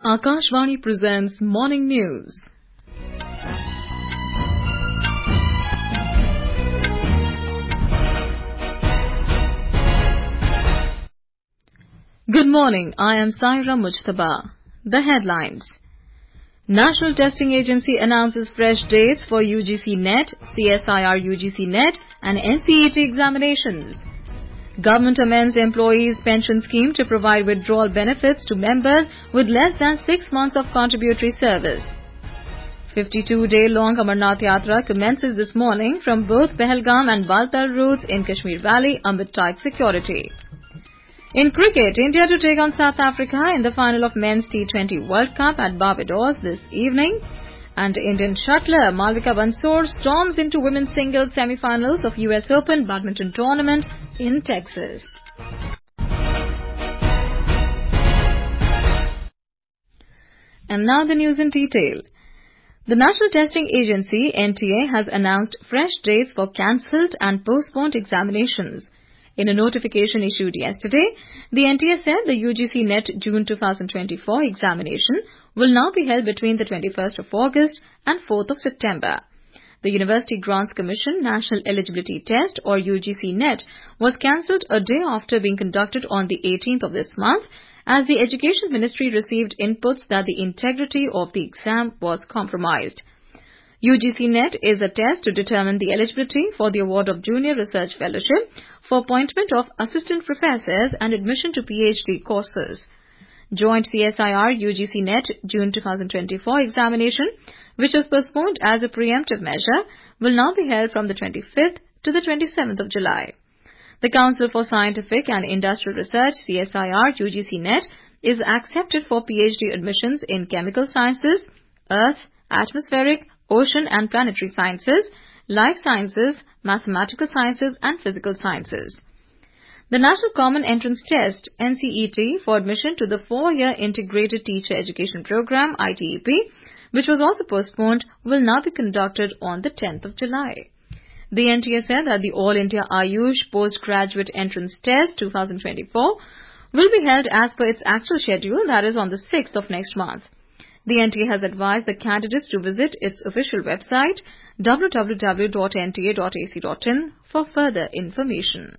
Akashvani presents Morning News. Good morning, I am Saira Mujtaba. The headlines. National Testing Agency announces fresh dates for UGC NET, CSIR UGC NET and NCET examinations. Government amends Employees' Pension Scheme to provide withdrawal benefits to members with less than 6 months of contributory service. 52-day-long Amarnath Yatra commences this morning from both Pahalgam and Baltal routes in Kashmir Valley amid tight security. In cricket, India to take on South Africa in the final of Men's T20 World Cup at Barbados this evening. And Indian shuttler Malvika Bansal storms into women's singles semi-finals of US Open badminton tournament in Texas. And now the news in detail. The National Testing Agency, NTA, has announced fresh dates for cancelled and postponed examinations. In a notification issued yesterday, the NTA said the UGC NET June 2024 examination will now be held between the 21st of August and 4th of September. The University Grants Commission National Eligibility Test or UGC NET was cancelled a day after being conducted on the 18th of this month as the Education Ministry received inputs that the integrity of the exam was compromised. UGC NET is a test to determine the eligibility for the award of Junior Research Fellowship for appointment of assistant professors and admission to PhD courses. Joint CSIR UGC NET June 2024 examination, which was postponed as a preemptive measure, will now be held from the 25th to the 27th of July. The Council for Scientific and Industrial Research CSIR UGC NET is accepted for PhD admissions in chemical sciences, earth, atmospheric, ocean and planetary sciences, life sciences, mathematical sciences and physical sciences. The National Common Entrance Test NCET for admission to the 4-year Integrated Teacher Education Program ITEP, which was also postponed, will now be conducted on the 10th of July. The NTA said that the All India Ayush Postgraduate Entrance Test 2024 will be held as per its actual schedule, that is on the 6th of next month. The NTA has advised the candidates to visit its official website www.nta.ac.in for further information.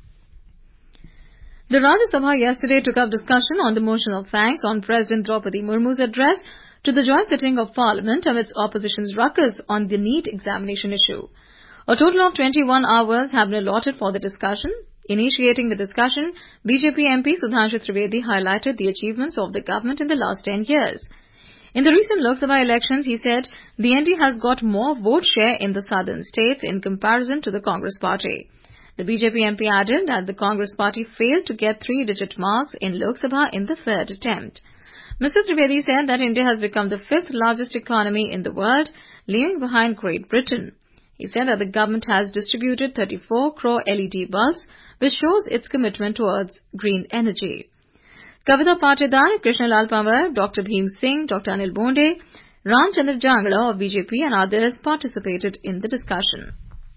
The Rajya Sabha yesterday took up discussion on the motion of thanks on President Draupadi Murmu's address to the joint sitting of Parliament amidst opposition's ruckus on the NEET examination issue. A total of 21 hours have been allotted for the discussion. Initiating the discussion, BJP MP Sudhanshu Trivedi highlighted the achievements of the government in the last 10 years. In the recent Lok Sabha elections, he said the ND has got more vote share in the southern states in comparison to the Congress party. The BJP MP added that the Congress party failed to get 3-digit marks in Lok Sabha in the third attempt. Mr. Trivedi said that India has become the 5th largest economy in the world, leaving behind Great Britain. He said that the government has distributed 34 crore LED bulbs, which shows its commitment towards green energy. Kavita Patidar, Krishnalal Panwar, Dr. Bhim Singh, Dr. Anil Bonde, Ramchandra Jangla of BJP and others participated in the discussion.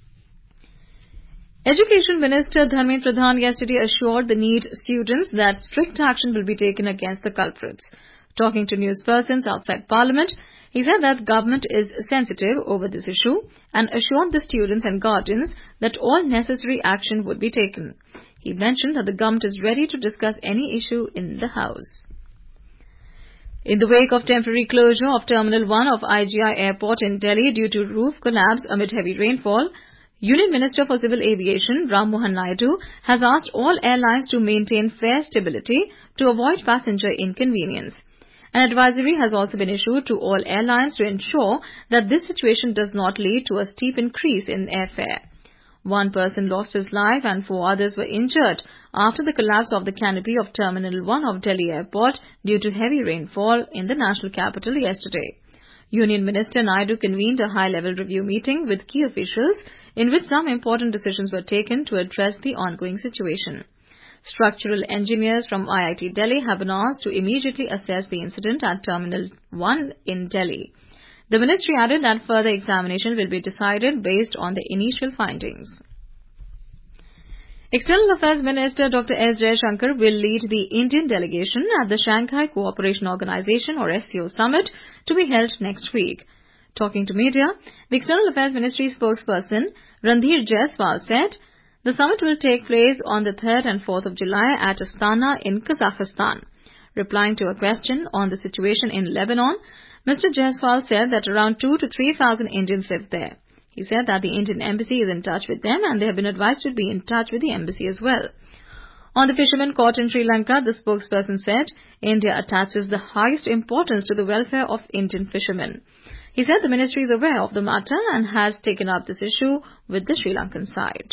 Education Minister Dharmendra Pradhan yesterday assured the NEET students that strict action will be taken against the culprits. Talking to newspersons outside Parliament, he said that government is sensitive over this issue and assured the students and guardians that all necessary action would be taken. He mentioned that the government is ready to discuss any issue in the House. In the wake of temporary closure of Terminal 1 of IGI Airport in Delhi due to roof collapse amid heavy rainfall, Union Minister for Civil Aviation Ram Mohan Naidu has asked all airlines to maintain fare stability to avoid passenger inconvenience. An advisory has also been issued to all airlines to ensure that this situation does not lead to a steep increase in airfare. One person lost his life and 4 others were injured after the collapse of the canopy of Terminal 1 of Delhi Airport due to heavy rainfall in the national capital yesterday. Union Minister Naidu convened a high-level review meeting with key officials in which some important decisions were taken to address the ongoing situation. Structural engineers from IIT Delhi have been asked to immediately assess the incident at Terminal 1 in Delhi. The ministry added that further examination will be decided based on the initial findings. External Affairs Minister Dr. S. Jaishankar will lead the Indian delegation at the Shanghai Cooperation Organization or SCO summit to be held next week. Talking to media, the External Affairs Ministry spokesperson Randhir Jaiswal said the summit will take place on the 3rd and 4th of July at Astana in Kazakhstan. Replying to a question on the situation in Lebanon, Mr. Jaiswal said that around 2,000 to 3,000 Indians live there. He said that the Indian embassy is in touch with them and they have been advised to be in touch with the embassy as well. On the fishermen caught in Sri Lanka, the spokesperson said India attaches the highest importance to the welfare of Indian fishermen. He said the ministry is aware of the matter and has taken up this issue with the Sri Lankan side.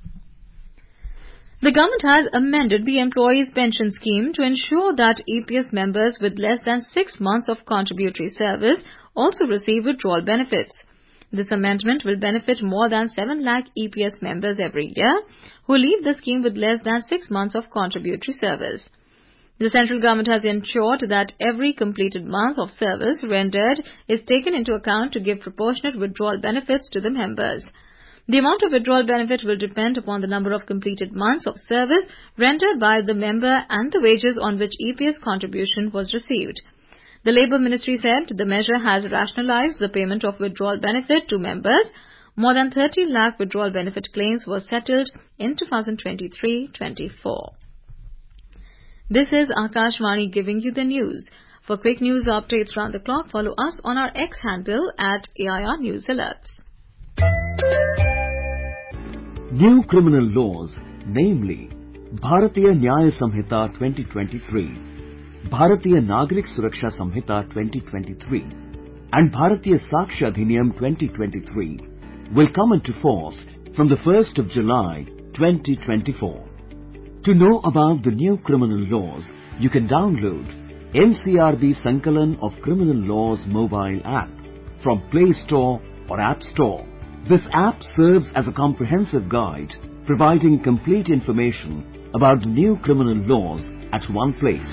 The government has amended the employees' pension scheme to ensure that EPS members with less than 6 months of contributory service also receive withdrawal benefits. This amendment will benefit more than 7 lakh EPS members every year who leave the scheme with less than 6 months of contributory service. The central government has ensured that every completed month of service rendered is taken into account to give proportionate withdrawal benefits to the members. The amount of withdrawal benefit will depend upon the number of completed months of service rendered by the member and the wages on which EPS contribution was received. The Labour Ministry said the measure has rationalized the payment of withdrawal benefit to members. More than 30 lakh withdrawal benefit claims were settled in 2023-24. This is Akashvani giving you the news. For quick news updates round the clock, follow us on our X handle at AIR News Alerts. New criminal laws, namely Bharatiya Nyaya Samhita 2023, Bharatiya Nagrik Suraksha Samhita 2023 and Bharatiya Sakshya Adhiniyam 2023 will come into force from the 1st of July 2024. To know about the new criminal laws, you can download NCRB Sankalan of Criminal Laws mobile app from Play Store or App Store. This app serves as a comprehensive guide providing complete information about the new criminal laws at one place.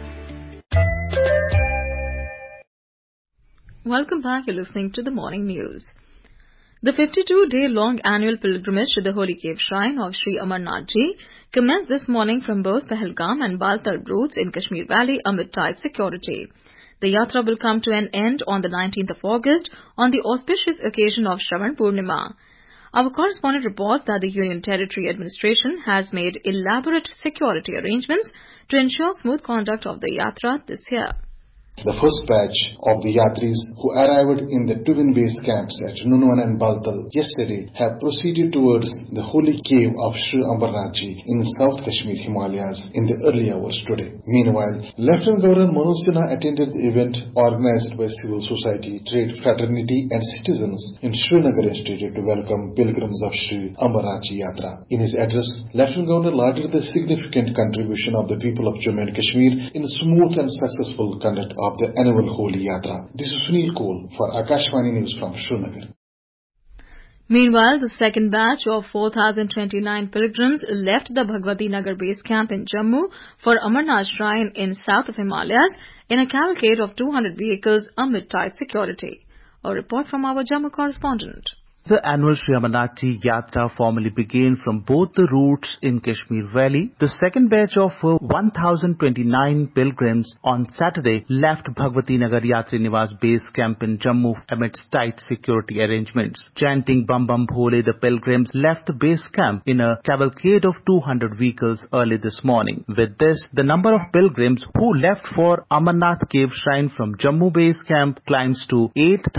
Welcome back. You're listening to the morning news. The 52-day-long annual pilgrimage to the holy cave shrine of Sri Amarnath Ji commenced this morning from both Pahalgam and Baltal routes in Kashmir Valley amid tight security. The yatra will come to an end on the 19th of August on the auspicious occasion of Shravan Purnima. Our correspondent reports that the Union Territory Administration has made elaborate security arrangements to ensure smooth conduct of the yatra this year. The first batch of the Yatris who arrived in the twin base camps at Nunwan and Baltal yesterday have proceeded towards the holy cave of Sri Amarnath Ji in South Kashmir Himalayas in the early hours today. Meanwhile, Lieutenant Governor Manoj Sinha attended the event organized by civil society, trade fraternity and citizens in Srinagar Institute to welcome pilgrims of Sri Amarnath Ji Yatra. In his address, Lieutenant Governor lauded the significant contribution of the people of Jammu and Kashmir in smooth and successful conduct of the annual Holy Yatra. This is Sunil Kohl for Akashvani News from Srinagar. Meanwhile, the second batch of 4,029 pilgrims left the Bhagwati Nagar base camp in Jammu for Amarnath Shrine in south of Himalayas in a cavalcade of 200 vehicles amid tight security. A report from our Jammu correspondent. The annual Sri Amarnath Ji Yatra formally began from both the routes in Kashmir Valley. The second batch of 1,029 pilgrims on Saturday left Bhagwati Nagar Yatri Niwas base camp in Jammu amidst tight security arrangements. Chanting Bam Bam Bhole, the pilgrims left the base camp in a cavalcade of 200 vehicles early this morning. With this, the number of pilgrims who left for Amarnath Cave Shrine from Jammu base camp climbs to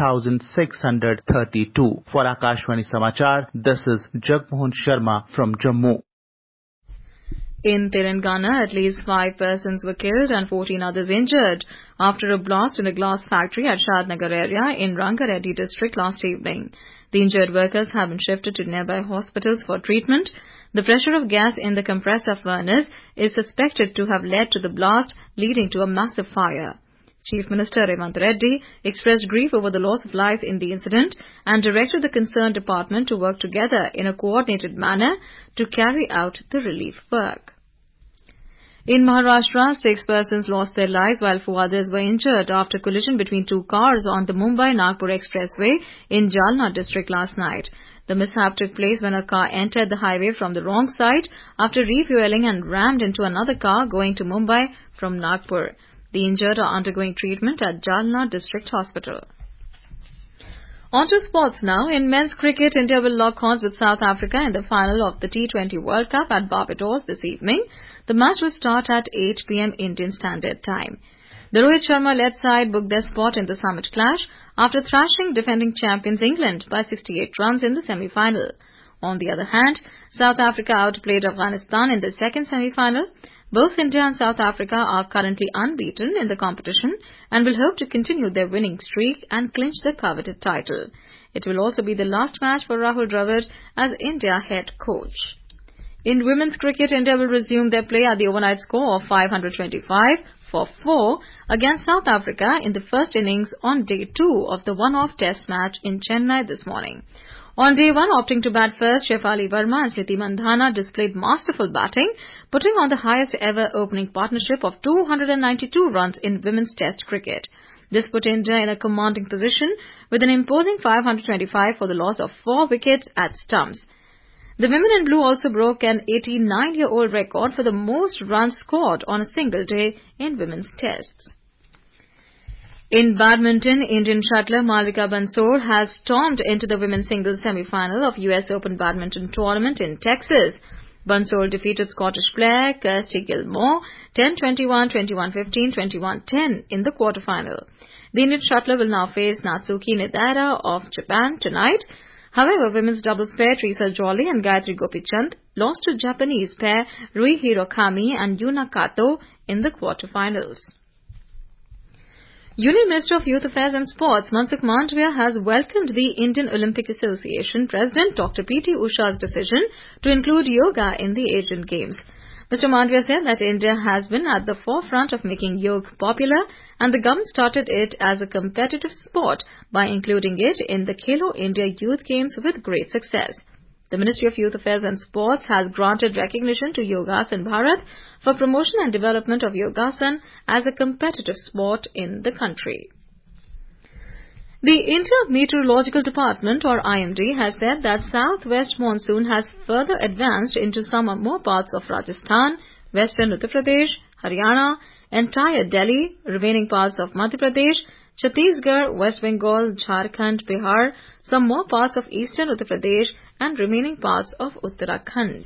8,632. For Akashvani Samachar, this is Jagmohan Sharma from Jammu. In Telangana, at least 5 persons were killed and 14 others injured after a blast in a glass factory at Shadnagar area in Rangareddy district last evening. The injured workers have been shifted to nearby hospitals for treatment. The pressure of gas in the compressor furnace is suspected to have led to the blast, leading to a massive fire. Chief Minister Revant Reddy expressed grief over the loss of life in the incident and directed the concerned department to work together in a coordinated manner to carry out the relief work. In Maharashtra, 6 persons lost their lives while 4 others were injured after collision between 2 cars on the Mumbai-Nagpur Expressway in Jalna district last night. The mishap took place when a car entered the highway from the wrong side after refueling and rammed into another car going to Mumbai from Nagpur. The injured are undergoing treatment at Jalna District Hospital. On to sports now. In men's cricket, India will lock horns with South Africa in the final of the T20 World Cup at Barbados this evening. The match will start at 8 p.m. Indian Standard Time. The Rohit Sharma-led side booked their spot in the summit clash after thrashing defending champions England by 68 runs in the semi-final. On the other hand, South Africa outplayed Afghanistan in the second semi-final. Both India and South Africa are currently unbeaten in the competition and will hope to continue their winning streak and clinch the coveted title. It will also be the last match for Rahul Dravid as India head coach. In women's cricket, India will resume their play at the overnight score of 525 for 4 against South Africa in the first innings on day 2 of the one-off test match in Chennai this morning. On day 1, opting to bat first, Shefali Verma and Smriti Mandhana displayed masterful batting, putting on the highest ever opening partnership of 292 runs in women's test cricket. This put India in a commanding position with an imposing 525 for the loss of 4 wickets at stumps. The women in blue also broke an 89-year-old record for the most runs scored on a single day in women's tests. In badminton, Indian shuttler Malvika Bansal has stormed into the women's singles semi-final of US Open Badminton Tournament in Texas. Bansal defeated Scottish player Kirsty Gilmore 10-21, 21-15, 21-10 in the quarterfinal. The Indian shuttler will now face Natsuki Nidaira of Japan tonight. However, women's doubles pair Teresa Jolly and Gayatri Gopichand lost to Japanese pair Rui Hirokami and Yuna Kato in the quarterfinals. Union Minister of Youth Affairs and Sports Mansukh Mandavia has welcomed the Indian Olympic Association President Dr. P.T. Usha's decision to include yoga in the Asian Games. Mr. Mandavia said that India has been at the forefront of making yoga popular and the government started it as a competitive sport by including it in the Khelo India Youth Games with great success. The Ministry of Youth Affairs and Sports has granted recognition to Yogasan Bharat for promotion and development of Yogasan as a competitive sport in the country. The India Meteorological Department or IMD has said that southwest monsoon has further advanced into some or more parts of Rajasthan, western Uttar Pradesh, Haryana, entire Delhi, remaining parts of Madhya Pradesh, Chhattisgarh, West Bengal, Jharkhand, Bihar, some more parts of eastern Uttar Pradesh and remaining parts of Uttarakhand.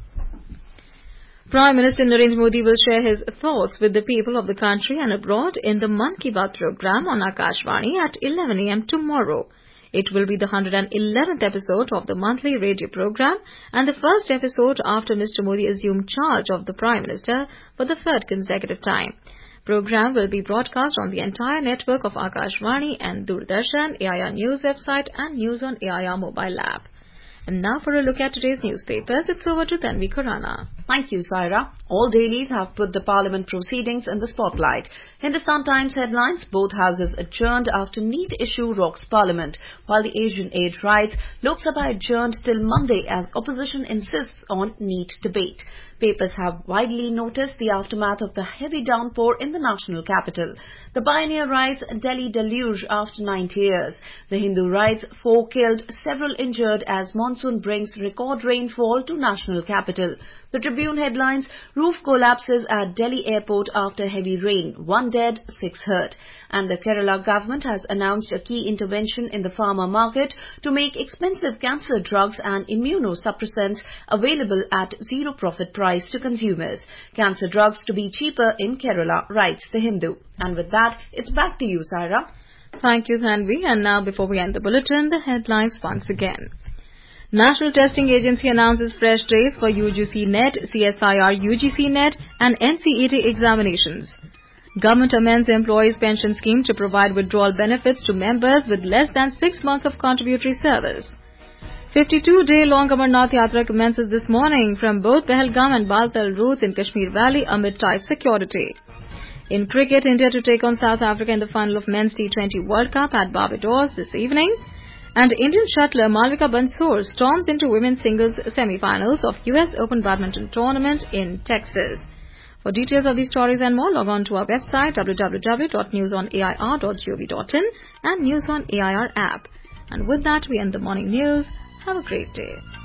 Prime Minister Narendra Modi will share his thoughts with the people of the country and abroad in the Mann Ki Baat program on Akashvani at 11 a.m. tomorrow. It will be the 111th episode of the monthly radio program and the first episode after Mr. Modi assumed charge of the Prime Minister for the third consecutive time. Program will be broadcast on the entire network of Akashvani and Doordarshan, AIR News website and News on AIR mobile app. And now for a look at today's newspapers, it's over to Tanvi Khurana. Thank you, Saira. All dailies have put the Parliament proceedings in the spotlight. Hindustan Times headlines, both houses adjourned after NEET issue rocks Parliament, while the Asian aid rise, Lok Sabha adjourned till Monday as opposition insists on NEET debate. Papers have widely noticed the aftermath of the heavy downpour in the national capital. The Pioneer writes, Delhi deluge after 90 years. The Hindu writes, 4 killed, several injured as monsoon brings record rainfall to national capital. The Tribune headlines, roof collapses at Delhi airport after heavy rain, 1 dead, 6 hurt. And the Kerala government has announced a key intervention in the pharma market to make expensive cancer drugs and immunosuppressants available at zero profit price to consumers. Cancer drugs to be cheaper in Kerala, writes The Hindu. And with that, it's back to you, Saira. Thank you, Thanvi. And now, before we end the bulletin, the headlines once again. National Testing Agency announces fresh days for UGC NET, CSIR UGC NET and NCET examinations. Government amends Employees Pension Scheme to provide withdrawal benefits to members with less than 6 months of contributory service. 52-day-long Amarnath Yatra commences this morning from both Pahalgam and Baltal routes in Kashmir Valley amid tight security. In cricket, India to take on South Africa in the final of Men's T20 World Cup at Barbados this evening. And Indian shuttler Malvika Bansal storms into women's singles semi-finals of US Open Badminton Tournament in Texas. For details of these stories and more, log on to our website www.newsonair.gov.in and News on AIR app. And with that, we end the morning news. Have a great day.